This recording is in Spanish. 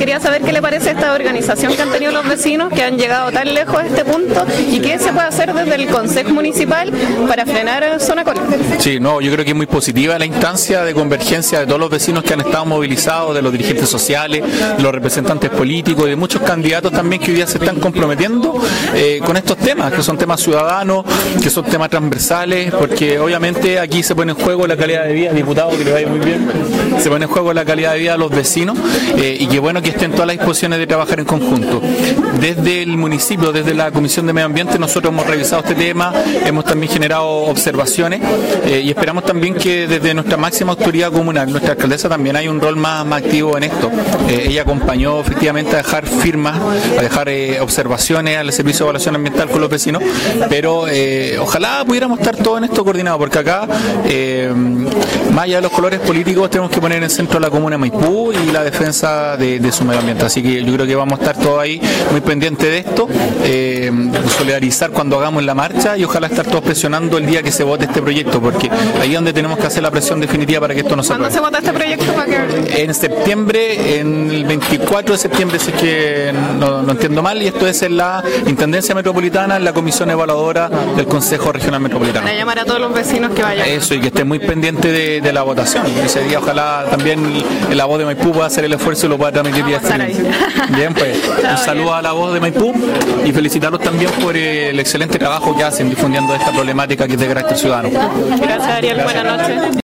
quería saber qué le parece esta organización que han tenido los vecinos, que han llegado tan lejos a este punto, y qué se puede hacer desde el Consejo Municipal para frenar Zona Colina. Sí, no, yo creo que es muy positiva la instancia de convergencia de todos los vecinos que han estado movilizados, de los dirigentes sociales, de los representantes políticos y de muchos candidatos también que hoy día se están comprometiendo con estos temas, que son temas ciudadanos, que son temas transversales, porque obviamente aquí se pone en juego la calidad de vida, diputado, que le vaya muy bien, se pone en juego la calidad de vida de los vecinos y qué bueno que estén todas las disposiciones de trabajar en conjunto. Desde el municipio, desde la Comisión de Medio Ambiente, nosotros hemos revisado este tema, hemos también generado observaciones y esperamos también que desde nuestra máxima autoridad comunal, nuestra alcaldesa, también hay un rol más activo en esto. Ella acompañó efectivamente a dejar firmas, a dejar observaciones al Servicio de Evaluación Ambiental con los vecinos, pero ojalá pudiéramos estar todos en esto coordinados, porque acá, más allá de los colores políticos, tenemos que poner en el centro la comuna de Maipú y la defensa de su medio ambiente. Así que yo creo que vamos a estar todos ahí muy pendientes de esto, solidarizar cuando hagamos la marcha y ojalá estar todos presionando el día que se vote este proyecto, porque ahí es donde tenemos que hacer la presión definitiva para que esto no se apruebe. ¿Cuándo se vota este proyecto? En septiembre, en el 24 de septiembre, si es que no entiendo mal, y esto es en la Intendencia Metropolitana, en la Comisión Evaluadora del Consejo Regional Metropolitano. Para llamar a todos los vecinos que vayan. Eso, y que estén muy pendientes de la votación. Ese día ojalá también la voz de Maipú pueda hacer el esfuerzo y lo pueda transmitir vía streaming. Bien, pues un saludo a la voz de Maipú y felicitarlos también por el excelente trabajo que hacen difundiendo esta problemática que es de carácter ciudadano. Gracias, Ariel. Buenas noches.